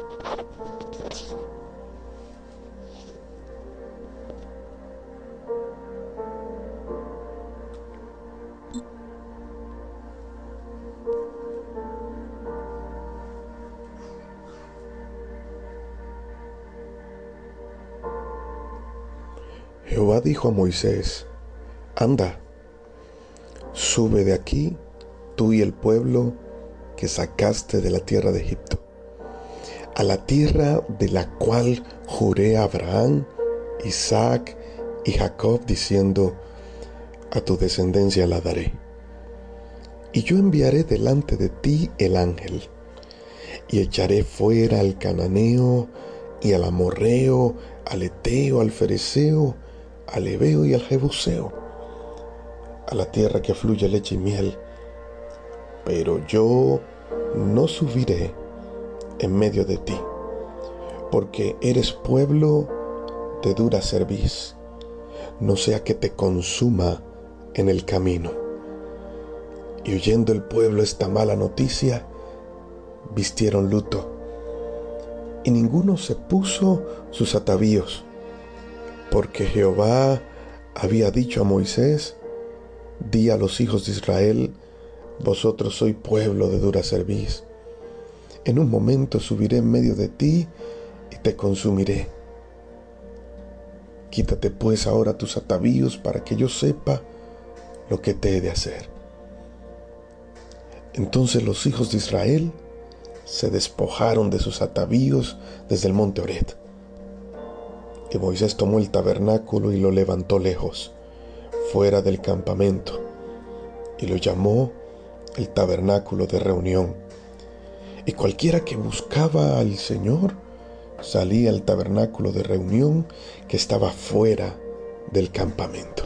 Jehová dijo a Moisés: Anda, sube de aquí, tú y el pueblo que sacaste de la tierra de Egipto, a la tierra de la cual juré a Abraham, Isaac y Jacob, diciendo: a tu descendencia la daré. Y yo enviaré delante de ti el ángel, y echaré fuera al cananeo, y al amorreo, al eteo, al fereceo, al heveo y al jebuseo, a la tierra que fluye leche y miel. Pero yo no subiré en medio de ti, porque eres pueblo de dura cerviz, no sea que te consuma en el camino. Y oyendo el pueblo esta mala noticia, vistieron luto, y ninguno se puso sus atavíos, porque Jehová había dicho a Moisés: di a los hijos de Israel: vosotros sois pueblo de dura cerviz. En un momento subiré en medio de ti y te consumiré. Quítate pues ahora tus atavíos, para que yo sepa lo que te he de hacer. Entonces los hijos de Israel se despojaron de sus atavíos desde el monte Horeb. Y Moisés tomó el tabernáculo y lo levantó lejos, fuera del campamento, y lo llamó el tabernáculo de reunión. Y cualquiera que buscaba al Señor salía al tabernáculo de reunión que estaba fuera del campamento.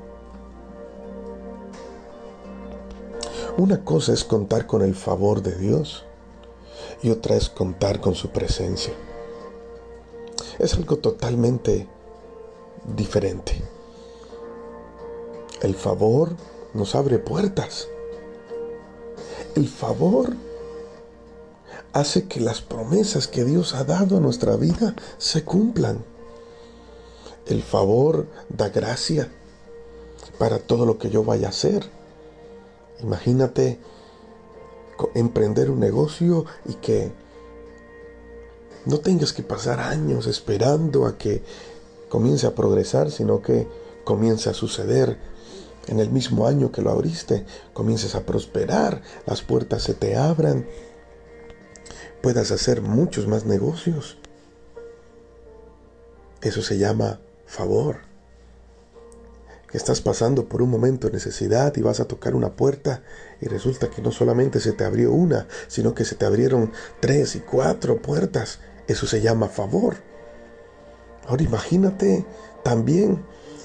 Una cosa es contar con el favor de Dios y otra es contar con su presencia. Es algo totalmente diferente. El favor nos abre puertas. El favor hace que las promesas que Dios ha dado a nuestra vida se cumplan. El favor da gracia para todo lo que yo vaya a hacer. Imagínate emprender un negocio y que no tengas que pasar años esperando a que comience a progresar, sino que comience a suceder en el mismo año que lo abriste. Comiences a prosperar, las puertas se te abran, puedas hacer muchos más negocios. Eso se llama favor. Que estás pasando por un momento de necesidad y vas a tocar una puerta y resulta que no solamente se te abrió una, sino que se te abrieron 3 y 4 puertas. Eso se llama favor. Ahora imagínate también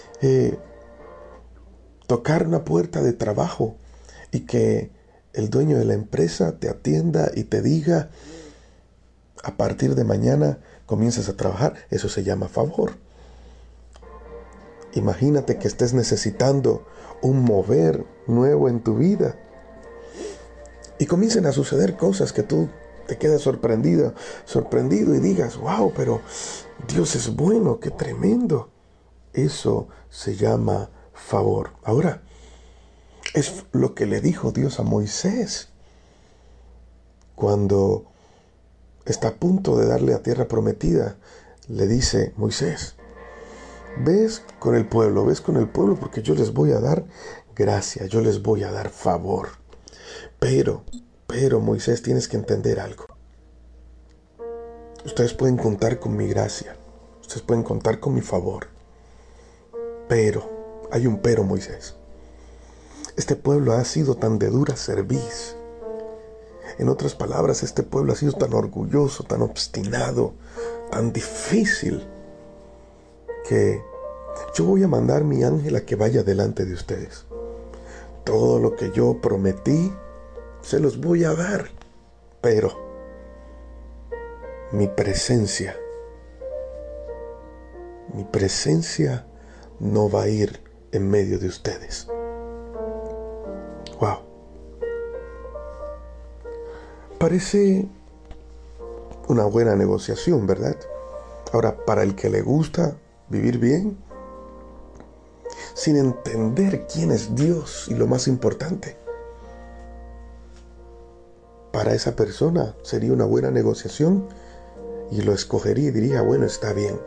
tocar una puerta de trabajo y que el dueño de la empresa te atienda y te diga: a partir de mañana comienzas a trabajar. Eso se llama favor. Imagínate que estés necesitando un mover nuevo en tu vida y comiencen a suceder cosas que tú te quedas sorprendido y digas: wow, pero Dios es bueno, qué tremendo. Eso se llama favor. Ahora, es lo que le dijo Dios a Moisés cuando está a punto de darle a tierra prometida. Le dice: Moisés, ves con el pueblo porque yo les voy a dar gracia, yo les voy a dar favor. Pero Moisés, tienes que entender algo. Ustedes pueden contar con mi gracia, ustedes pueden contar con mi favor, pero, hay un pero, Moisés. Este pueblo ha sido tan de dura cerviz. En otras palabras, este pueblo ha sido tan orgulloso, tan obstinado, tan difícil, que yo voy a mandar mi ángel a que vaya delante de ustedes. Todo lo que yo prometí, se los voy a dar. Pero mi presencia no va a ir en medio de ustedes. Wow. Parece una buena negociación, ¿verdad? Ahora, para el que le gusta vivir bien, sin entender quién es Dios y lo más importante, para esa persona sería una buena negociación y lo escogería y diría, bueno, está bien.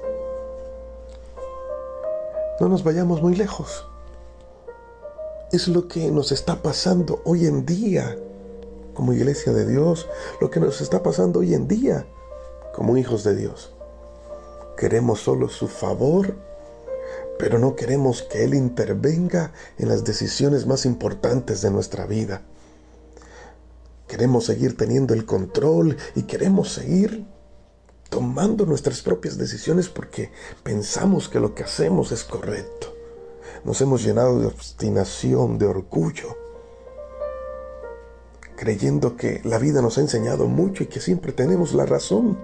No nos vayamos muy lejos. Es lo que nos está pasando hoy en día como iglesia de Dios, lo que nos está pasando hoy en día como hijos de Dios. Queremos solo su favor, pero no queremos que Él intervenga en las decisiones más importantes de nuestra vida. Queremos seguir teniendo el control y queremos seguir tomando nuestras propias decisiones porque pensamos que lo que hacemos es correcto. Nos hemos llenado de obstinación, de orgullo, creyendo que la vida nos ha enseñado mucho y que siempre tenemos la razón.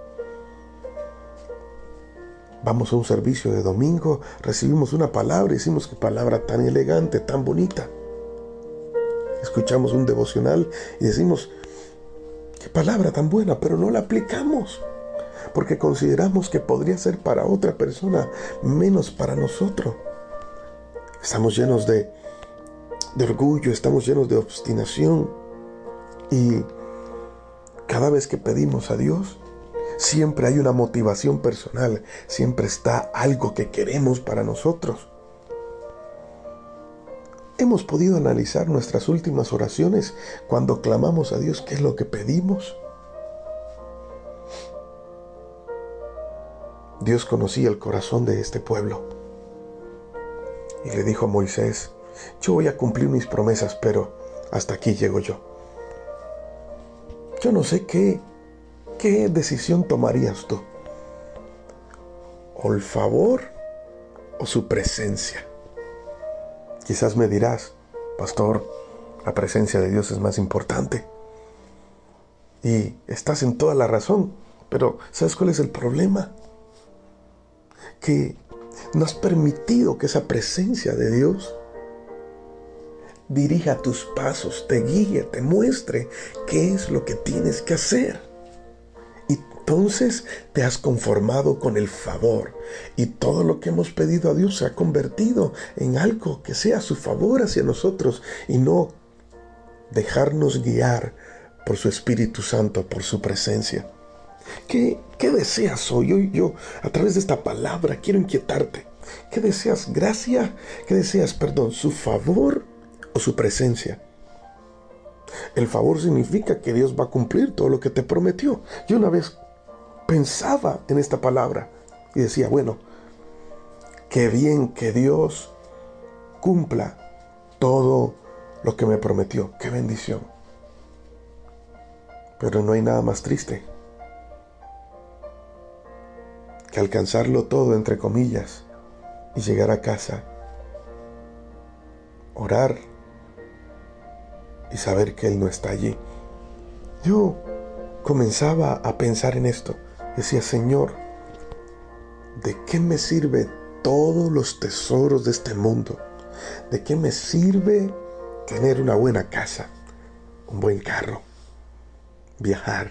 Vamos a un servicio de domingo, recibimos una palabra y decimos qué palabra tan elegante, tan bonita. Escuchamos un devocional y decimos qué palabra tan buena, pero no la aplicamos porque consideramos que podría ser para otra persona, menos para nosotros. Estamos llenos de orgullo, estamos llenos de obstinación y cada vez que pedimos a Dios, siempre hay una motivación personal, siempre está algo que queremos para nosotros. ¿Hemos podido analizar nuestras últimas oraciones cuando clamamos a Dios qué es lo que pedimos? Dios conocía el corazón de este pueblo y le dijo a Moisés, yo voy a cumplir mis promesas, pero hasta aquí llego yo. Yo no sé qué decisión tomarías tú, o el favor o su presencia. Quizás me dirás, pastor, la presencia de Dios es más importante. Y estás en toda la razón, pero ¿sabes cuál es el problema? Que no has permitido que esa presencia de Dios dirija tus pasos, te guíe, te muestre qué es lo que tienes que hacer. Y entonces te has conformado con el favor y todo lo que hemos pedido a Dios se ha convertido en algo que sea su favor hacia nosotros y no dejarnos guiar por su Espíritu Santo, por su presencia. ¿Qué deseas hoy? Yo, a través de esta palabra, quiero inquietarte. ¿Qué deseas? ¿Gracia? ¿Qué deseas? Perdón, ¿su favor o su presencia? El favor significa que Dios va a cumplir todo lo que te prometió. Yo una vez pensaba en esta palabra y decía, bueno, qué bien que Dios cumpla todo lo que me prometió. Qué bendición. Pero no hay nada más triste que alcanzarlo todo, entre comillas, y llegar a casa, orar y saber que Él no está allí. Yo comenzaba a pensar en esto. Decía, Señor, ¿de qué me sirve todos los tesoros de este mundo? ¿De qué me sirve tener una buena casa, un buen carro, viajar,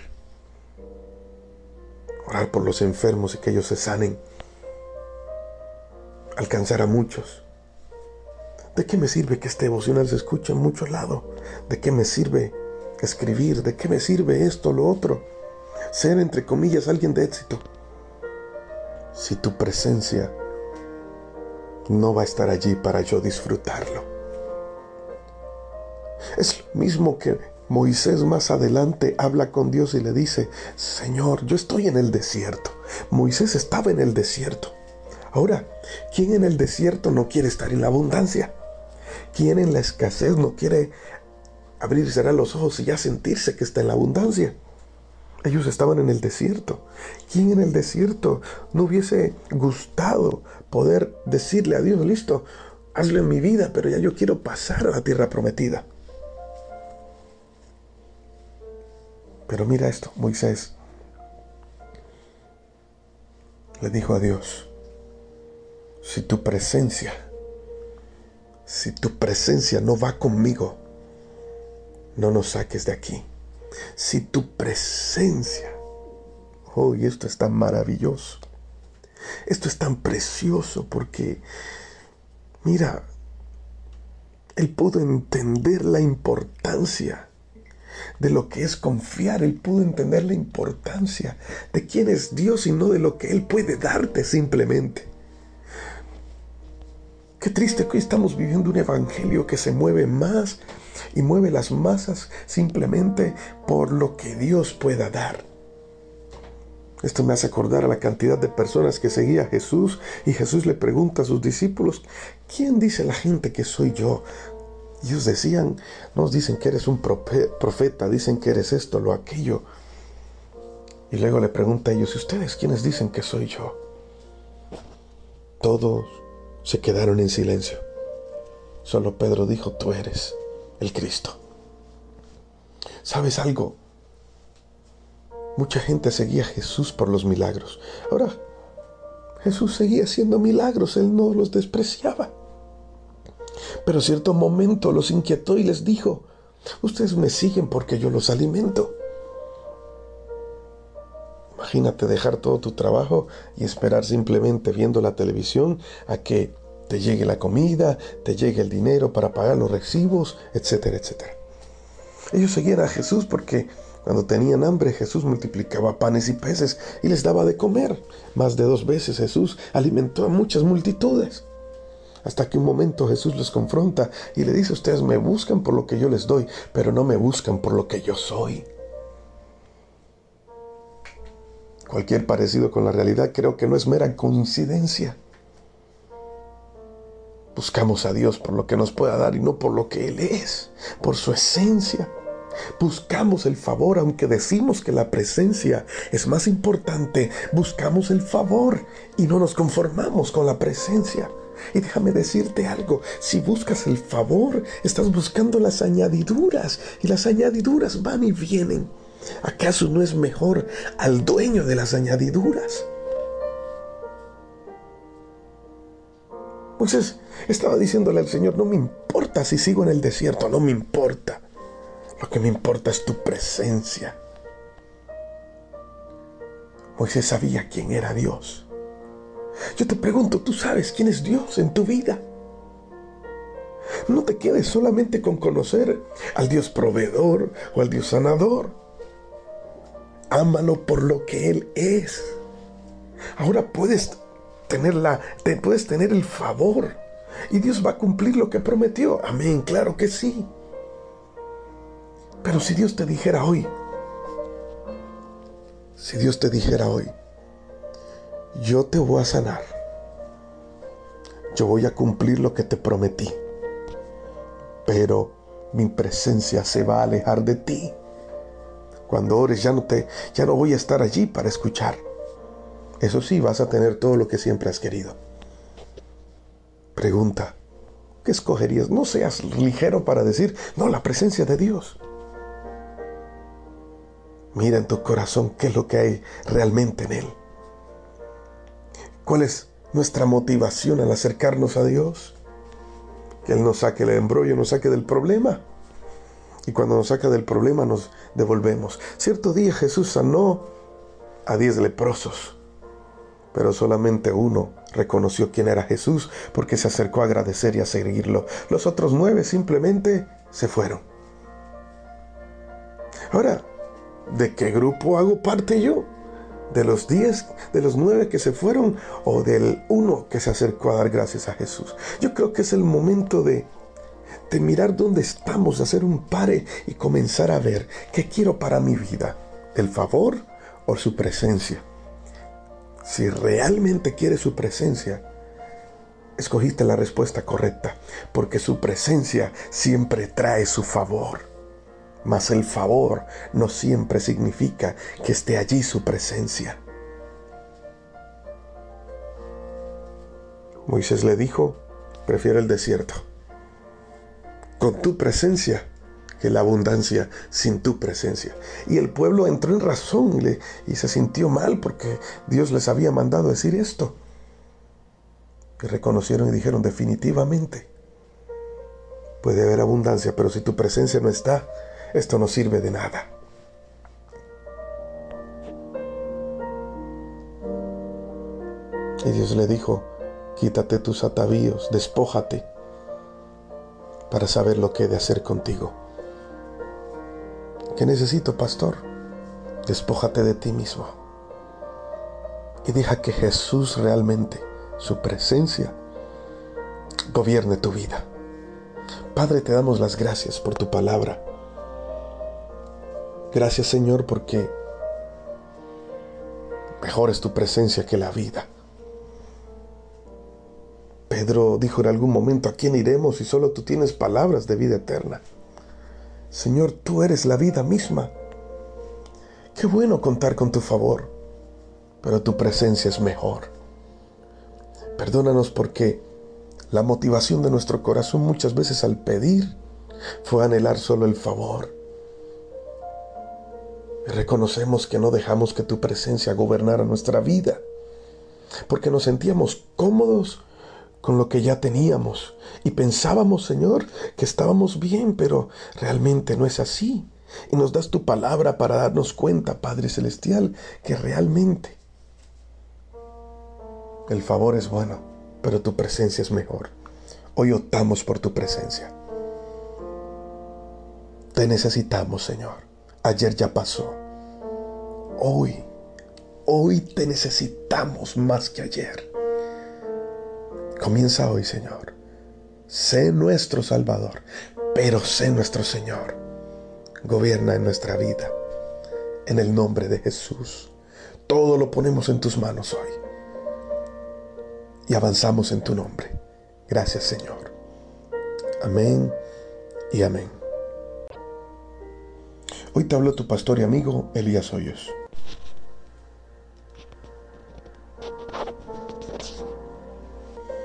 orar por los enfermos y que ellos se sanen, alcanzar a muchos? ¿De qué me sirve que este devocional se escuche en muchos lados? ¿De qué me sirve escribir? ¿De qué me sirve esto, lo otro? Ser, entre comillas, alguien de éxito, si tu presencia no va a estar allí para yo disfrutarlo. Es lo mismo que Moisés más adelante habla con Dios y le dice, Señor, yo estoy en el desierto. Moisés estaba en el desierto. Ahora, ¿quién en el desierto no quiere estar en la abundancia? ¿Quién en la escasez no quiere abrirse los ojos y ya sentirse que está en la abundancia? Ellos estaban en el desierto. ¿Quién en el desierto no hubiese gustado poder decirle a Dios, listo, hazlo en mi vida, pero ya yo quiero pasar a la tierra prometida? Pero mira esto, Moisés le dijo a Dios, si tu presencia no va conmigo, no nos saques de aquí. Si tu presencia Oh, y esto es tan maravilloso. Esto es tan precioso porque, mira, él pudo entender la importancia de lo que es confiar. Él pudo entender la importancia de quién es Dios y no de lo que Él puede darte simplemente. Qué triste que hoy estamos viviendo un evangelio que se mueve más y mueve las masas simplemente por lo que Dios pueda dar. Esto me hace acordar a la cantidad de personas que seguía a Jesús, y Jesús le pregunta a sus discípulos: ¿quién dice la gente que soy yo? Y ellos decían: nos dicen que eres un profeta, dicen que eres esto, lo aquello. Y luego le pregunta a ellos: ¿y ustedes quiénes dicen que soy yo? Todos se quedaron en silencio. Solo Pedro dijo: tú eres el Cristo. ¿Sabes algo? Mucha gente seguía a Jesús por los milagros. Ahora, Jesús seguía haciendo milagros, Él no los despreciaba. Pero en cierto momento los inquietó y les dijo: ustedes me siguen porque yo los alimento. Imagínate dejar todo tu trabajo y esperar simplemente viendo la televisión a que te llegue la comida, te llegue el dinero para pagar los recibos, etcétera, etcétera. Ellos seguían a Jesús porque cuando tenían hambre, Jesús multiplicaba panes y peces y les daba de comer. Más de 2 veces Jesús alimentó a muchas multitudes. Hasta que un momento Jesús los confronta y le dice: ustedes me buscan por lo que yo les doy, pero no me buscan por lo que yo soy. Cualquier parecido con la realidad creo que no es mera coincidencia. Buscamos a Dios por lo que nos pueda dar y no por lo que Él es, por su esencia. Buscamos el favor, aunque decimos que la presencia es más importante. Buscamos el favor y no nos conformamos con la presencia. Y déjame decirte algo: si buscas el favor, estás buscando las añadiduras, y las añadiduras van y vienen. ¿Acaso no es mejor al dueño de las añadiduras? Moisés estaba diciéndole al Señor: no me importa si sigo en el desierto, no me importa. Lo que me importa es tu presencia. Moisés sabía quién era Dios. Yo te pregunto: ¿tú sabes quién es Dios en tu vida? No te quedes solamente con conocer al Dios proveedor o al Dios sanador. Ámalo por lo que Él es. Ahora puedes tener el favor y Dios va a cumplir lo que prometió. Amén, claro que sí. Pero si Dios te dijera hoy, yo te voy a sanar, yo voy a cumplir lo que te prometí, pero mi presencia se va a alejar de ti. Cuando ores ya no voy a estar allí para escuchar. Eso sí, vas a tener todo lo que siempre has querido. Pregunta: ¿qué escogerías? No seas ligero para decir: no, la presencia de Dios. Mira en tu corazón qué es lo que hay realmente en Él. ¿Cuál es nuestra motivación al acercarnos a Dios? Que Él nos saque el embrollo, nos saque del problema. Y cuando nos saca del problema nos devolvemos. Cierto día Jesús sanó a 10 leprosos, pero solamente uno reconoció quién era Jesús porque se acercó a agradecer y a seguirlo. Los otros 9 simplemente se fueron. Ahora, ¿de qué grupo hago parte yo? ¿De los 10, de los 9 que se fueron, o del 1 que se acercó a dar gracias a Jesús? Yo creo que es el momento de mirar dónde estamos, de hacer un pare y comenzar a ver qué quiero para mi vida: el favor o su presencia. Si realmente quieres su presencia, escogiste la respuesta correcta, porque su presencia siempre trae su favor. Mas el favor no siempre significa que esté allí su presencia. Moisés le dijo: prefiero el desierto con tu presencia que la abundancia sin tu presencia. Y el pueblo entró en razón y se sintió mal porque Dios les había mandado decir esto. Y reconocieron y dijeron: definitivamente puede haber abundancia, pero si tu presencia no está, esto no sirve de nada. Y Dios le dijo, quítate tus atavíos, despójate para saber lo que he de hacer contigo. ¿Qué necesito, pastor? Despójate de ti mismo y deja que Jesús realmente, su presencia, gobierne tu vida. Padre, te damos las gracias por tu palabra. Gracias, Señor, porque mejor es tu presencia que la vida. Pedro dijo en algún momento, ¿a quién iremos si solo tú tienes palabras de vida eterna? Señor, tú eres la vida misma. Qué bueno contar con tu favor, pero tu presencia es mejor. Perdónanos porque la motivación de nuestro corazón muchas veces al pedir fue anhelar solo el favor. Y reconocemos que no dejamos que tu presencia gobernara nuestra vida, porque nos sentíamos cómodos con lo que ya teníamos y pensábamos, Señor, que estábamos bien, pero realmente no es así. Y nos das tu palabra para darnos cuenta, Padre Celestial, que realmente el favor es bueno, pero tu presencia es mejor. Hoy optamos por tu presencia. Te necesitamos, Señor. Ayer ya pasó. Hoy te necesitamos más que ayer. Comienza hoy, Señor. Sé nuestro Salvador, pero sé nuestro Señor. Gobierna en nuestra vida. En el nombre de Jesús. Todo lo ponemos en tus manos hoy. Y avanzamos en tu nombre. Gracias, Señor. Amén y amén. Hoy te habló tu pastor y amigo Elías Hoyos.